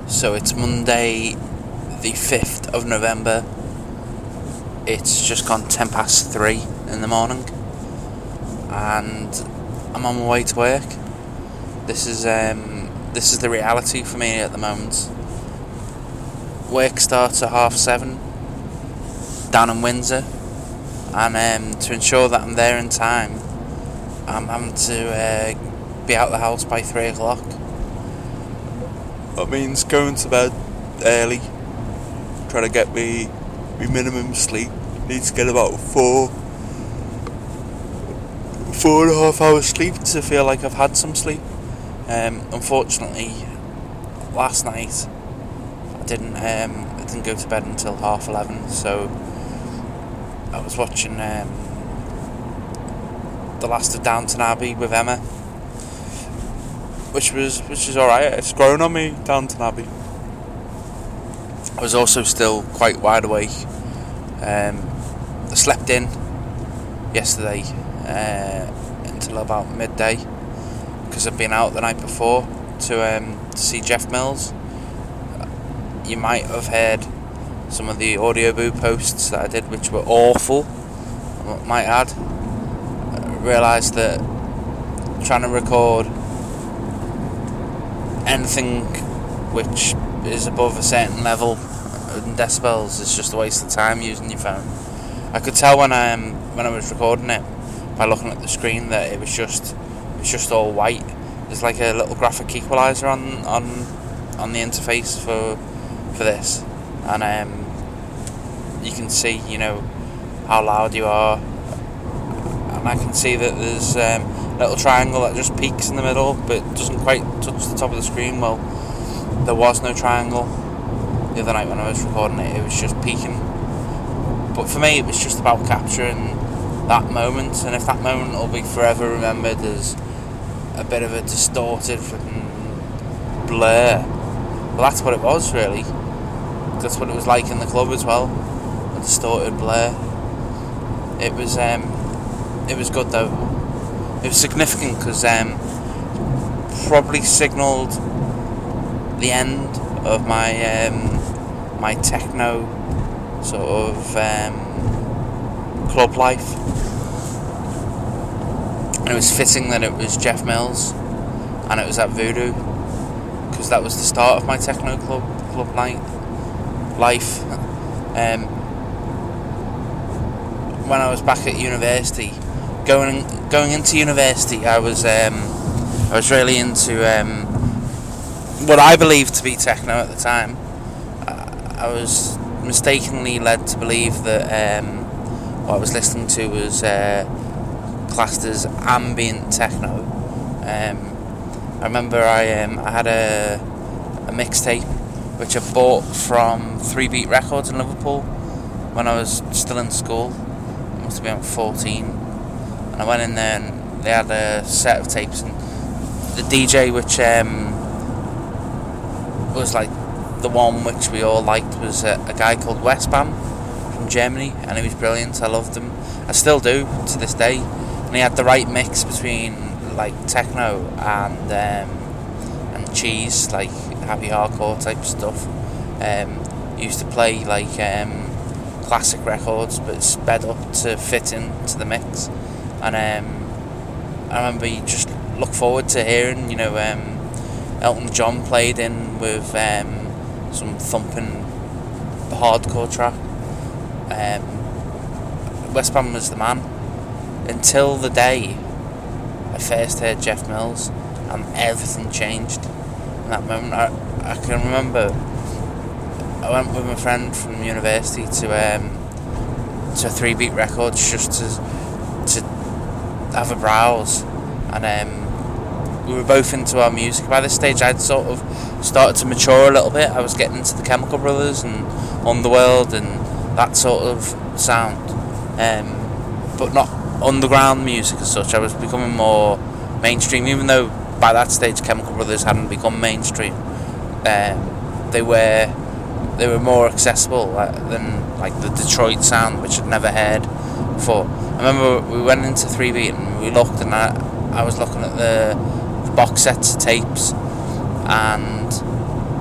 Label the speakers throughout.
Speaker 1: So it's Monday the 5th of November. It's just gone 3:10 in the morning, and I'm on my way to work. This is the reality for me at the moment. Work starts at 7:30 down in Windsor, and to ensure that I'm there in time, I'm having to be out of the house by 3 o'clock. That means going to bed early, trying to get me minimum sleep. Need to get about 4.5 hours sleep to feel like I've had some sleep. Unfortunately, last night I didn't go to bed until 11:30, so I was watching the last of Downton Abbey with Emma, which is alright. It's grown on me, Downton Abbey. I was also still quite wide awake. I slept in yesterday until about midday because I'd been out the night before to see Jeff Mills. You might have heard some of the audio boo posts that I did, which were awful, I might add. I realised that trying to record anything which is above a certain level in decibels is just a waste of time using your phone. I could tell when I was recording it by looking at the screen that it was just all white. There's like a little graphic equalizer on the interface for this, and you can see how loud you are, and I can see that there's a little triangle that just peaks in the middle but doesn't quite touch the top of the screen. Well, there was no triangle the other night when I was recording it. It was just peaking. But for me, it was just about capturing that moment, and if that moment will be forever remembered as a bit of a distorted blur, well, that's what it was, really. That's what it was like in the club as well, a distorted blur. It was good though. It was significant because probably signalled the end of my my techno sort of club life, and it was fitting that it was Jeff Mills and it was at Voodoo, because that was the start of my techno club night life. When I was back at university, going into university, I was really into what I believed to be techno at the time. I was mistakenly led to believe that what I was listening to was classed as ambient techno. I remember I had a mixtape which I bought from 3 Beat Records in Liverpool when I was still in school. I must have been 14, and I went in there and they had a set of tapes, and the DJ which was like the one which we all liked was a guy called Westbam from Germany, and he was brilliant. I loved him. I still do to this day. And he had the right mix between like techno and cheese, like happy hardcore type stuff. He used to play like classic records but sped up to fit into the mix, and I remember you just look forward to hearing Elton John played in with some thumping hardcore track. Westbam was the man until the day I first heard Jeff Mills, and everything changed in that moment. I can remember I went with my friend from university to 3 Beat Records just to have a browse, and we were both into our music. By this stage I'd sort of started to mature a little bit. I was getting into the Chemical Brothers and Underworld and that sort of sound, but not underground music as such. I was becoming more mainstream, even though by that stage Chemical Brothers hadn't become mainstream. They were more accessible than like the Detroit sound, which I'd never heard before. I remember we went into 3 Beat and we looked, and I was looking at the box sets of tapes, and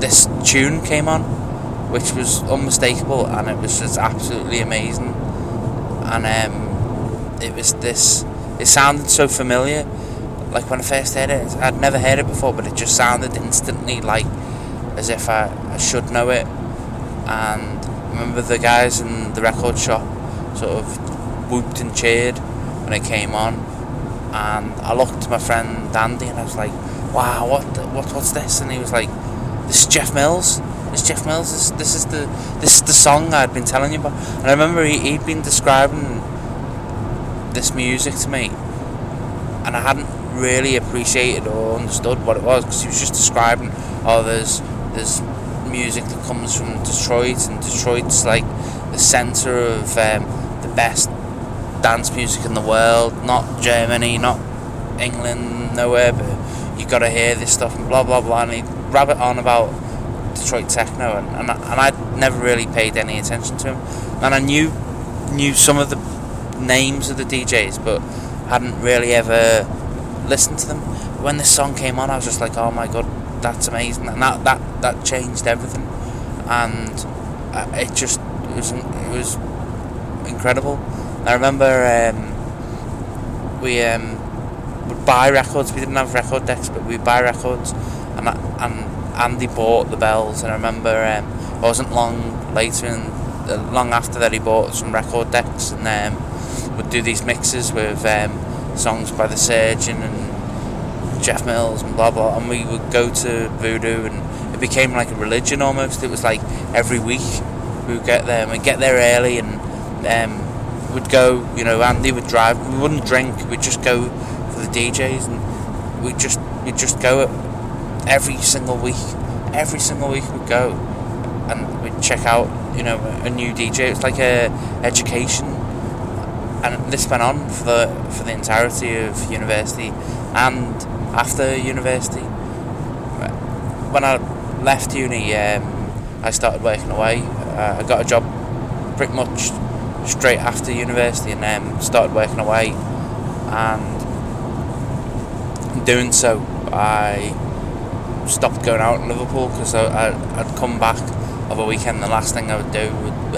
Speaker 1: this tune came on, which was unmistakable, and it was just absolutely amazing. And it was this. It sounded so familiar. Like when I first heard it, I'd never heard it before, but it just sounded instantly like as if I should know it. And I remember the guys in the record shop sort of whooped and cheered when it came on. And I looked to my friend Andy and I was like, "Wow, what's this?" And he was like, "This is Jeff Mills. It's Jeff Mills. This is the song I'd been telling you about." And I remember he'd been describing this music to me, and I hadn't really appreciated or understood what it was, because he was just describing, there's music that comes from Detroit, and Detroit's like the centre of the best dance music in the world, not Germany, not England, nowhere, but you got to hear this stuff and blah blah blah. And he'd rabbit on about Detroit techno, and I'd never really paid any attention to him, and I knew some of the names of the DJs, but hadn't really ever listened to them. When this song came on, I was just like, "Oh my god, that's amazing!" And that changed everything, and it was incredible. I remember we would buy records. We didn't have record decks, but we'd buy records, and Andy bought the bells. And I remember it wasn't long after that he bought some record decks, and would do these mixes with songs by The Surgeon and Jeff Mills and blah blah, and we would go to Voodoo, and it became like a religion almost. It was like every week we would get there, and we'd get there early, and we'd go, Andy would drive. We wouldn't drink, we'd just go for the DJs, and we'd just go every single week we'd go, and we'd check out a new DJ. It's like a education. And this went on for the entirety of university and after university. When I left uni, I started working away. I got a job pretty much straight after university, and started working away. And in doing so, I stopped going out in Liverpool, because I'd come back of a weekend. The last thing I would do would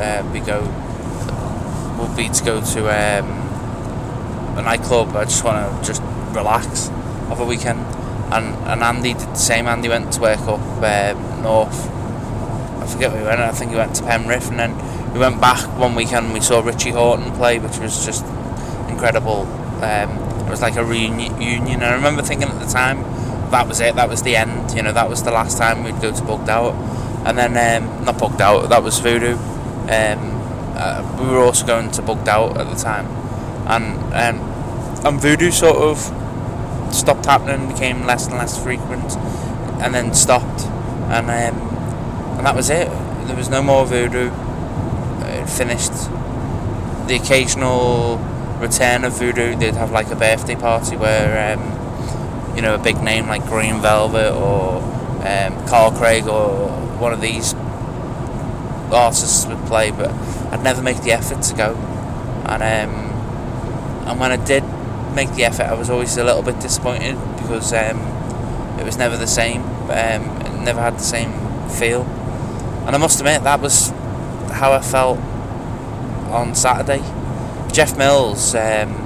Speaker 1: be to go to a nightclub. I just want to relax of a weekend, and Andy did the same. Andy went to work up north. I forget where he went. I think he went to Penrith, and then we went back one weekend and we saw Richie Hawtin play, which was just incredible. It was like a reunion. I remember thinking at the time, that was it, that was the end, that was the last time we'd go to Bugged Out. And then not Bugged Out, that was Voodoo. We were also going to Bugged Out at the time, and Voodoo sort of stopped happening, became less and less frequent, and then stopped, and that was it. There was no more Voodoo. It finished. The occasional return of Voodoo, they'd have like a birthday party where a big name like Green Velvet or Carl Craig or one of these artists would play, but I'd never make the effort to go, and when I did make the effort, I was always a little bit disappointed, because it was never the same. It never had the same feel, and I must admit that was how I felt on Saturday. Jeff Mills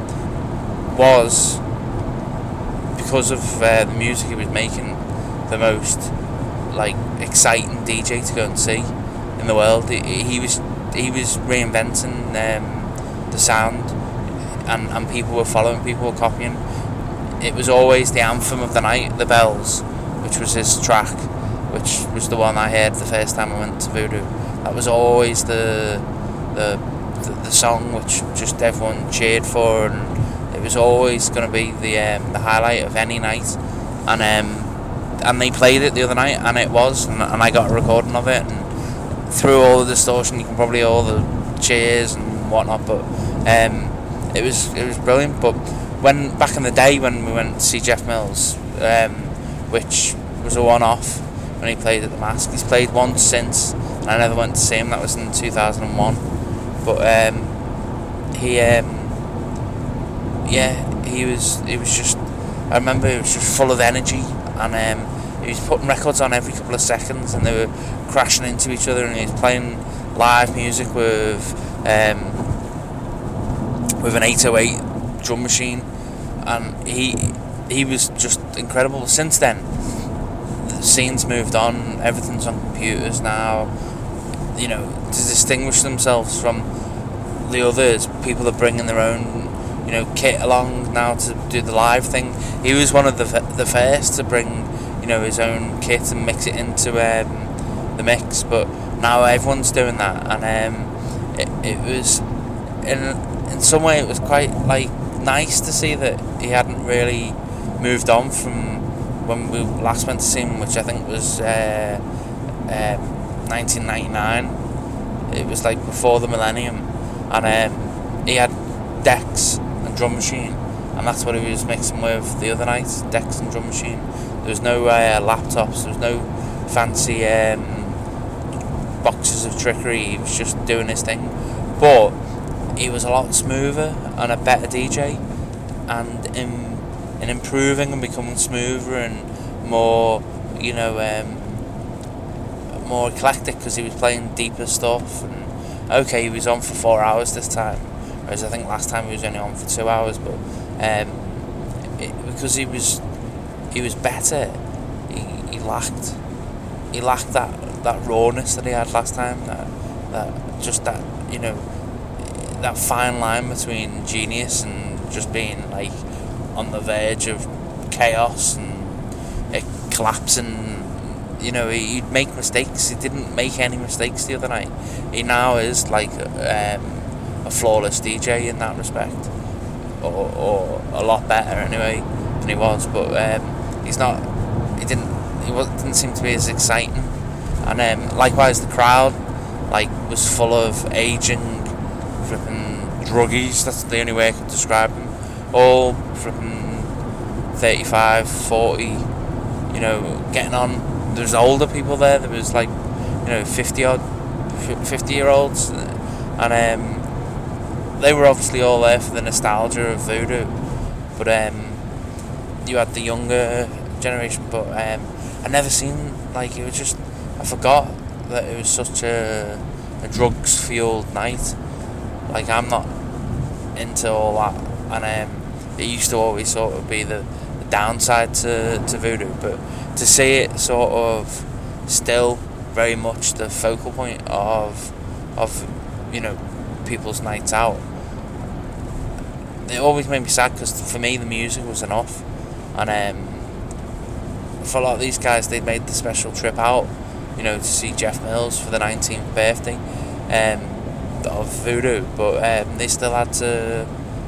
Speaker 1: was, because of the music he was making, the most exciting DJ to go and see in the world. He was reinventing the sound, and people were following, people were copying. It was always the anthem of the night, The Bells, which was his track, which was the one I heard the first time I went to Voodoo. That was always the song which just everyone cheered for, and it was always going to be the highlight of any night. And they played it the other night, and it was, and I got a recording of it, and through all the distortion, you can probably hear all the cheers and whatnot, but it was brilliant. But back in the day when we went to see Jeff Mills, which was a one-off when he played at the Mask. He's played once since, and I never went to see him. That was in 2001. But he was just. I remember he was just full of energy, and he he was putting records on every couple of seconds, and they were crashing into each other, and he was playing live music with an 808 drum machine, and he was just incredible. Since then, the scene's moved on, everything's on computers now. You know, to distinguish themselves from the others, people are bringing their own, you know, kit along now to do the live thing. He was one of the first to bring, you know, his own kit and mix it into the mix, but now everyone's doing that, and it was in some way it was quite like nice to see that he hadn't really moved on from when we last went to see him, which I think was 1999. It was like before the millennium, and he had decks and drum machine, and that's what he was mixing with the other night, decks and drum machine. There was no laptops, there was no fancy boxes of trickery. He was just doing his thing, but he was a lot smoother and a better DJ, and in improving and becoming smoother and more, you know, more eclectic, because he was playing deeper stuff. And okay, he was on for 4 hours this time, whereas I think last time he was only on for 2 hours, but because he was better, he lacked that rawness that he had last time, that just that, you know, that fine line between genius and just being like on the verge of chaos and it collapsing. You know, he'd make mistakes. He didn't make any mistakes the other night. He now is like a flawless DJ in that respect, or a lot better anyway than he was. But he's not. He didn't seem to be as exciting. And likewise, the crowd was full of aging, flipping druggies. That's the only way I could describe them. All flipping 35, 40. You know, getting on. There was older people there. There was 50-year-olds, and they were obviously all there for the nostalgia of Voodoo. But you had the younger generation. But I never seen it was just, I forgot that it was such a drugs-fueled night. I'm not into all that, and it used to always sort of be the downside to Voodoo, but to see it sort of still very much the focal point of you know, people's nights out, it always made me sad, because for me the music was enough. And for a lot of these guys, they'd made the special trip out, you know, to see Jeff Mills for the 19th birthday of Voodoo, but they still had to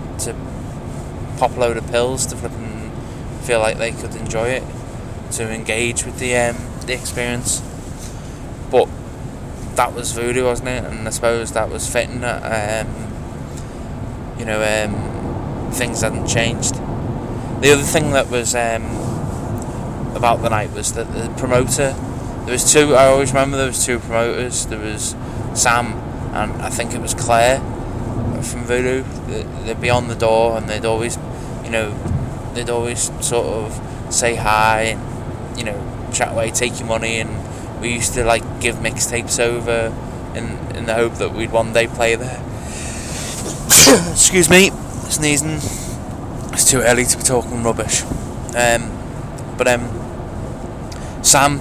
Speaker 1: pop a load of pills to flipping feel like they could enjoy it, to engage with the experience. But that was Voodoo, wasn't it? And I suppose that was fitting that you know, things hadn't changed. The other thing that was about the night was that the promoter, there was two. I always remember there was two promoters. There was Sam, and I think it was Claire from Voodoo. They'd be on the door, and they'd always, you know, sort of say hi and, you know, chat away, take your money. And we used to give mixtapes over in the hope that we'd one day play there. Excuse me, sneezing. It's too early to be talking rubbish. But Sam,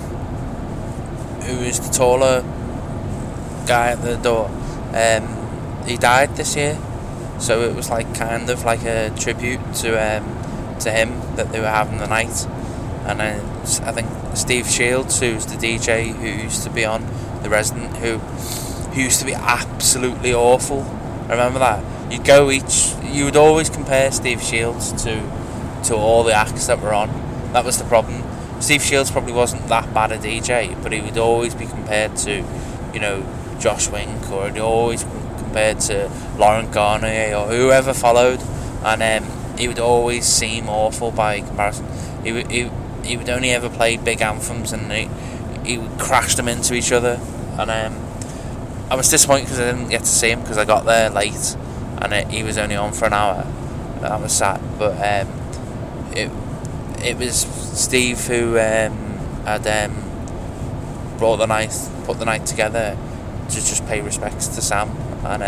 Speaker 1: who is the taller guy at the door, he died this year, so it was kind of like a tribute to him that they were having the night. And I think Steve Shields, who's the DJ who used to be on The Resident, who used to be absolutely awful. I remember that. You would always compare Steve Shields to all the acts that were on. That was the problem. Steve Shields probably wasn't that bad a DJ, but he would always be compared to, you know, Josh Wink, or he'd always be compared to Laurent Garnier, or whoever followed, and he would always seem awful by comparison. He would only ever play big anthems, and he would crash them into each other. And I was disappointed because I didn't get to see him, because I got there late, and he was only on for an hour. I was sad, but it was Steve who I'd put the night together to just pay respects to Sam, and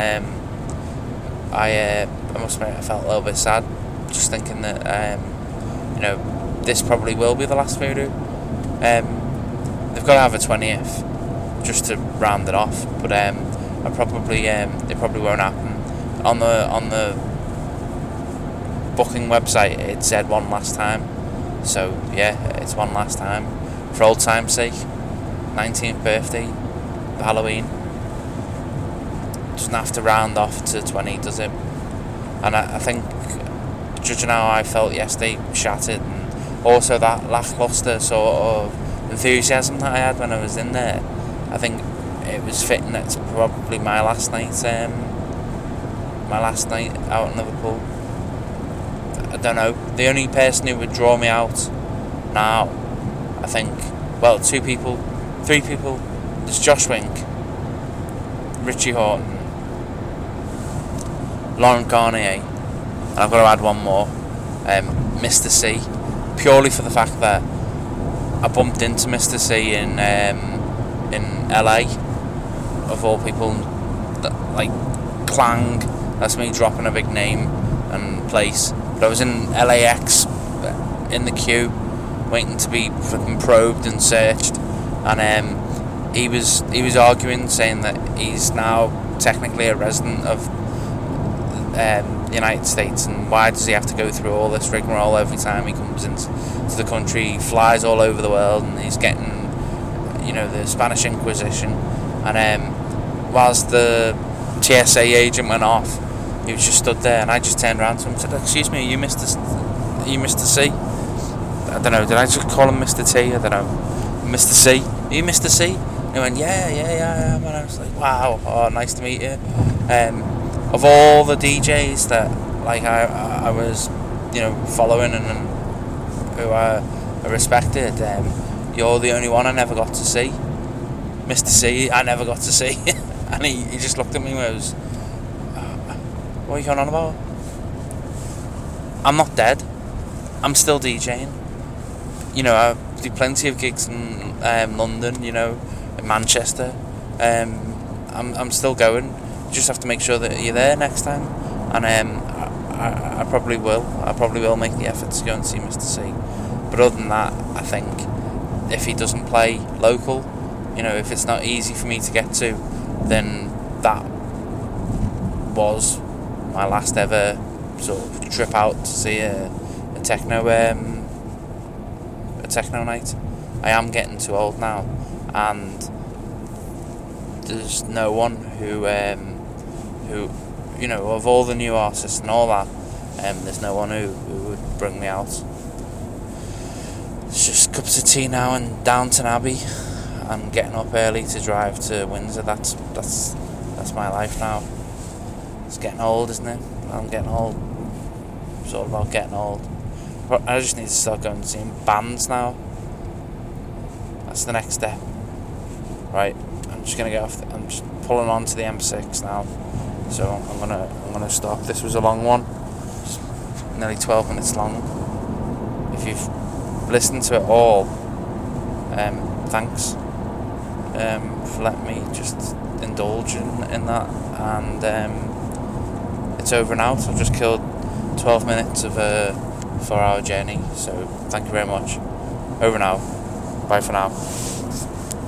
Speaker 1: I must admit I felt a little bit sad, just thinking that this probably will be the last voodoo. They've got to have a 20th just to round it off, but it probably won't happen. On the booking website it said one last time, so yeah, it's one last time for old time's sake. 19th birthday, Halloween, doesn't have to round off to 20, does it? And I think, judging how I felt yesterday, shattered, and also that lacklustre sort of enthusiasm that I had when I was in there, I think it was fitting that it's probably my last night out in Liverpool. I don't know, the only person who would draw me out now, I think, well, 3 people. There's Josh Wink, Richie Horton, Laurent Garnier, and I've got to add one more, Mr. C, purely for the fact that I bumped into Mr. C in LA, of all people, like Clang. That's me dropping a big name and place. But I was in LAX in the queue, waiting to be fucking probed and searched, and he was arguing, saying that he's now technically a resident of the United States, and why does he have to go through all this rigmarole every time he comes into the country? He flies all over the world, and he's getting, the Spanish Inquisition. And whilst the TSA agent went off, he was just stood there, and I just turned around to him and said, "Excuse me, are you Mr. C?" I don't know, did I just call him Mr. T? I don't know. Mr. C? Are you Mr. C? And he went, yeah, I am. And I was like, wow, nice to meet you. Of all the DJs that I was, following and who I respected, you're the only one I never got to see. Mr. C, I never got to see. And he just looked at me and was, what are you going on about? I'm not dead. I'm still DJing. I do plenty of gigs in London, in Manchester. I'm still going. You just have to make sure that you're there next time. And I probably will. I probably will make the effort to go and see Mr. C. But other than that, I think if he doesn't play local, if it's not easy for me to get to, then that was my last ever sort of trip out to see a techno night. I am getting too old now, and there's no one who of all the new artists and all that, there's no one who would bring me out. It's just cups of tea now and Downton Abbey. I'm getting up early to drive to Windsor. That's my life now. It's getting old, isn't it? I'm getting old. It's all about getting old. But I just need to start going and seeing bands now. That's the next step. Right, I'm just gonna get off. I'm just pulling on to the M6 now. So I'm gonna stop. This was a long one. It's nearly 12 minutes long. If you've listened to it all, thanks for letting me just indulge in that. And it's over now. So I've just killed 12 minutes of a 4-hour journey. So thank you very much. Over now. Bye for now.